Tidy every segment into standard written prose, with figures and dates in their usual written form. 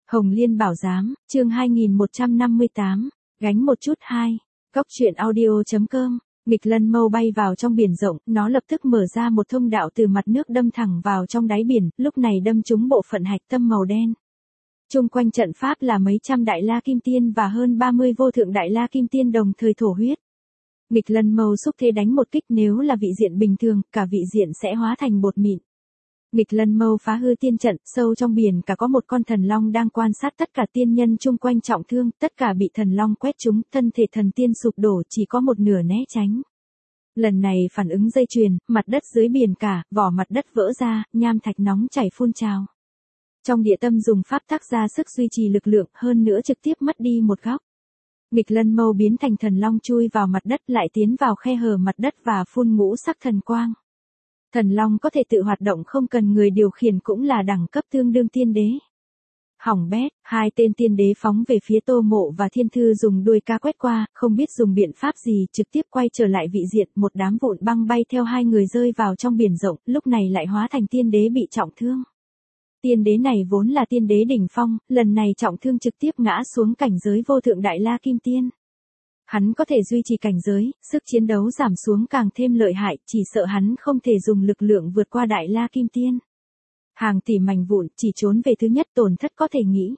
Hồng Liên Bảo Giám, chương 2158, gánh một chút 2. Góc truyện audio.com. Nghịch lân mâu bay vào trong biển rộng, nó lập tức mở ra một thông đạo từ mặt nước đâm thẳng vào trong đáy biển, lúc này đâm trúng bộ phận hạch tâm màu đen. Chung quanh trận pháp là mấy trăm đại la kim tiên và hơn 30 vô thượng đại la kim tiên đồng thời thổ huyết. Nghịch lân mâu xúc thế đánh một kích, nếu là vị diện bình thường, cả vị diện sẽ hóa thành bột mịn. Nghịch lân mâu phá hư tiên trận, sâu trong biển cả có một con thần long đang quan sát tất cả tiên nhân chung quanh trọng thương, tất cả bị thần long quét trúng, thân thể thần tiên sụp đổ, chỉ có một nửa né tránh. Lần này phản ứng dây chuyền, mặt đất dưới biển cả, vỏ mặt đất vỡ ra, nham thạch nóng chảy phun trào. Trong địa tâm dùng pháp tắc ra sức duy trì lực lượng, hơn nữa trực tiếp mất đi một góc. Nghịch lân mâu biến thành thần long chui vào mặt đất, lại tiến vào khe hở mặt đất và phun ngũ sắc thần quang. Thần long có thể tự hoạt động không cần người điều khiển, cũng là đẳng cấp tương đương tiên đế. Hỏng bét, hai tên tiên đế phóng về phía Tô Mộ và Thiên Thư dùng đuôi ca quét qua, không biết dùng biện pháp gì, trực tiếp quay trở lại vị diện, một đám vụn băng bay theo hai người rơi vào trong biển rộng, lúc này lại hóa thành tiên đế bị trọng thương. Tiên đế này vốn là tiên đế đỉnh phong, lần này trọng thương trực tiếp ngã xuống cảnh giới vô thượng đại la kim tiên. Hắn có thể duy trì cảnh giới, sức chiến đấu giảm xuống càng thêm lợi hại, chỉ sợ hắn không thể dùng lực lượng vượt qua đại la kim tiên. Hàng tỷ mảnh vụn, chỉ trốn về thứ nhất, tổn thất có thể nghĩ.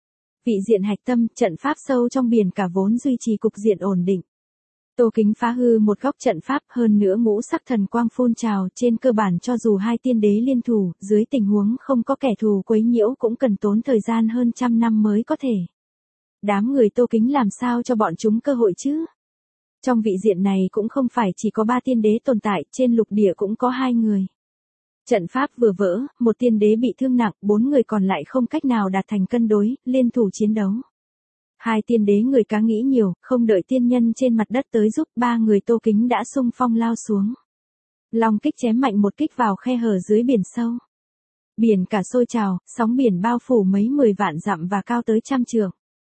Vị diện hạch tâm, trận pháp sâu trong biển cả vốn duy trì cục diện ổn định. Tô Kính phá hư một góc trận pháp, hơn nữa ngũ sắc thần quang phun trào, trên cơ bản cho dù hai tiên đế liên thủ, dưới tình huống không có kẻ thù quấy nhiễu cũng cần tốn thời gian hơn 100 năm mới có thể. Đám người Tô Kính làm sao cho bọn chúng cơ hội chứ? Trong vị diện này cũng không phải chỉ có 3 tiên đế tồn tại, trên lục địa cũng có 2 người. Trận pháp vừa vỡ, một tiên đế bị thương nặng, 4 người còn lại không cách nào đạt thành cân đối, liên thủ chiến đấu. Hai tiên đế người cá nghĩ nhiều, không đợi tiên nhân trên mặt đất tới giúp, 3 người Tô Kính đã xung phong lao xuống. Long kích chém mạnh một kích vào khe hở dưới biển sâu. Biển cả sôi trào, sóng biển bao phủ mấy 10 vạn dặm và cao tới 100 trượng.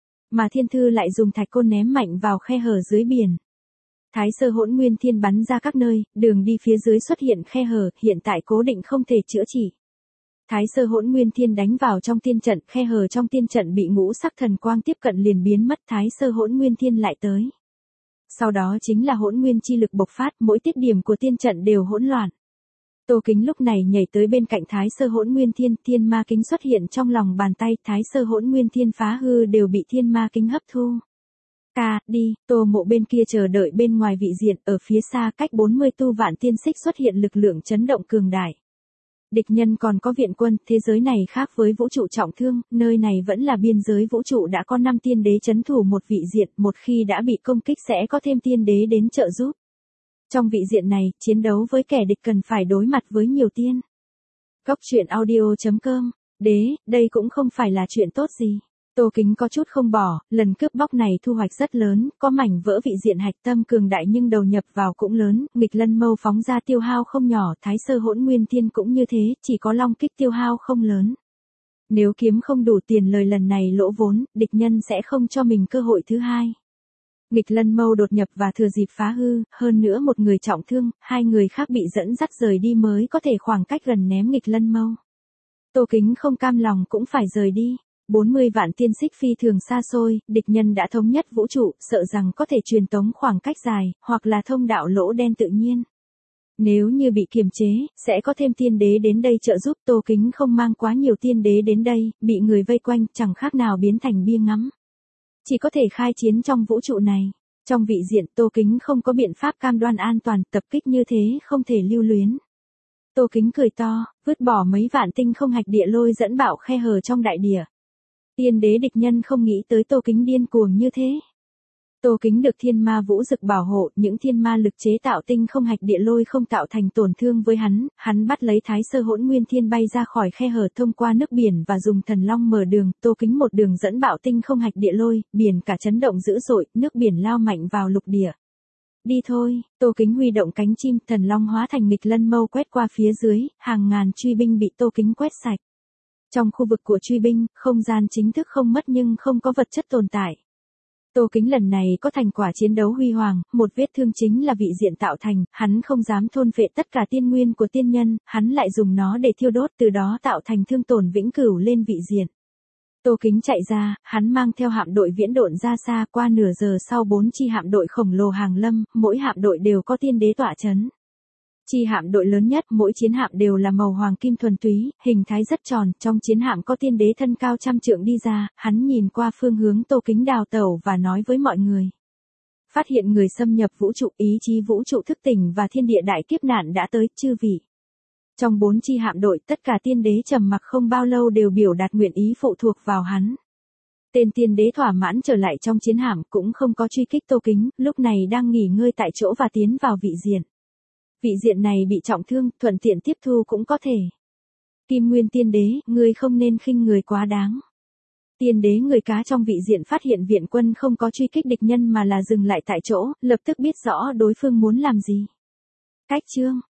Mà Thiên Thư lại dùng thạch côn ném mạnh vào khe hở dưới biển. Thái Sơ Hỗn Nguyên Thiên bắn ra các nơi, đường đi phía dưới xuất hiện khe hở, hiện tại cố định không thể chữa trị. Thái Sơ Hỗn Nguyên Thiên đánh vào trong tiên trận, khe hở trong tiên trận bị ngũ sắc thần quang tiếp cận liền biến mất, Thái Sơ Hỗn Nguyên Thiên lại tới. Sau đó chính là hỗn nguyên chi lực bộc phát, mỗi tiết điểm của tiên trận đều hỗn loạn. Tô Kính lúc này nhảy tới bên cạnh Thái Sơ Hỗn Nguyên Thiên, thiên ma kính xuất hiện trong lòng bàn tay, Thái Sơ Hỗn Nguyên Thiên phá hư đều bị thiên ma kính hấp thu. Đi, Tô Mộ bên kia chờ đợi bên ngoài vị diện, ở phía xa cách 40 tu vạn tiên xích xuất hiện lực lượng chấn động cường đại. Địch nhân còn có viện quân, thế giới này khác với vũ trụ trọng thương, nơi này vẫn là biên giới vũ trụ, đã có 5 tiên đế trấn thủ một vị diện, một khi đã bị công kích sẽ có thêm tiên đế đến trợ giúp. Trong vị diện này, chiến đấu với kẻ địch cần phải đối mặt với nhiều tiên. Góc truyện audio.com. Đây cũng không phải là chuyện tốt gì. Tô Kính có chút không bỏ, lần cướp bóc này thu hoạch rất lớn, có mảnh vỡ vị diện hạch tâm cường đại nhưng đầu nhập vào cũng lớn, nghịch lân mâu phóng ra tiêu hao không nhỏ, Thái Sơ Hỗn Nguyên Thiên cũng như thế, chỉ có long kích tiêu hao không lớn. Nếu kiếm không đủ tiền lời lần này lỗ vốn, địch nhân sẽ không cho mình cơ hội thứ hai. Nghịch lân mâu đột nhập và thừa dịp phá hư, hơn nữa một người trọng thương, 2 người khác bị dẫn dắt rời đi mới có thể khoảng cách gần ném nghịch lân mâu. Tô Kính không cam lòng cũng phải rời đi. 40 vạn tiên xích phi thường xa xôi, địch nhân đã thống nhất vũ trụ, sợ rằng có thể truyền tống khoảng cách dài, hoặc là thông đạo lỗ đen tự nhiên. Nếu như bị kiềm chế, sẽ có thêm tiên đế đến đây trợ giúp. Tô Kính không mang quá nhiều tiên đế đến đây, bị người vây quanh, chẳng khác nào biến thành bia ngắm. Chỉ có thể khai chiến trong vũ trụ này. Trong vị diện, Tô Kính không có biện pháp cam đoan an toàn, tập kích như thế không thể lưu luyến. Tô Kính cười to, vứt bỏ mấy vạn tinh không hạch địa lôi dẫn bạo khe hở trong đại địa. Tiên đế địch nhân không nghĩ tới Tô Kính điên cuồng như thế. Tô Kính được thiên ma vũ dực bảo hộ, những thiên ma lực chế tạo tinh không hạch địa lôi không tạo thành tổn thương với hắn bắt lấy Thái Sơ Hỗn Nguyên Thiên bay ra khỏi khe hở thông qua nước biển và dùng thần long mở đường, Tô Kính một đường dẫn bạo tinh không hạch địa lôi, biển cả chấn động dữ dội, nước biển lao mạnh vào lục địa. Đi thôi, Tô Kính huy động cánh chim, thần long hóa thành nghịch lân mâu quét qua phía dưới, hàng ngàn truy binh bị Tô Kính quét sạch. Trong khu vực của truy binh, không gian chính thức không mất nhưng không có vật chất tồn tại. Tô Kính lần này có thành quả chiến đấu huy hoàng, một vết thương chính là vị diện tạo thành, hắn không dám thôn phệ tất cả tiên nguyên của tiên nhân, hắn lại dùng nó để thiêu đốt, từ đó tạo thành thương tổn vĩnh cửu lên vị diện. Tô Kính chạy ra, hắn mang theo hạm đội viễn độn ra xa, qua nửa giờ sau 4 chi hạm đội khổng lồ hàng lâm, mỗi hạm đội đều có tiên đế tọa chấn. Chi hạm đội lớn nhất, mỗi chiến hạm đều là màu hoàng kim thuần túy, hình thái rất tròn, trong chiến hạm có tiên đế thân cao trăm trượng đi ra, hắn nhìn qua phương hướng Tô Kính đào tẩu và nói với mọi người. Phát hiện người xâm nhập vũ trụ, ý chí vũ trụ thức tỉnh và thiên địa đại kiếp nạn đã tới, chư vị. Trong 4 chi hạm đội, tất cả tiên đế trầm mặc không bao lâu đều biểu đạt nguyện ý phụ thuộc vào hắn. Tên tiên đế thỏa mãn trở lại trong chiến hạm, cũng không có truy kích Tô Kính, lúc này đang nghỉ ngơi tại chỗ và tiến vào vị diện. Vị diện này bị trọng thương, thuận tiện tiếp thu cũng có thể. Kim Nguyên tiên đế, ngươi không nên khinh người quá đáng. Tiên đế người cá trong vị diện phát hiện viện quân không có truy kích địch nhân mà là dừng lại tại chỗ, lập tức biết rõ đối phương muốn làm gì. Cách chương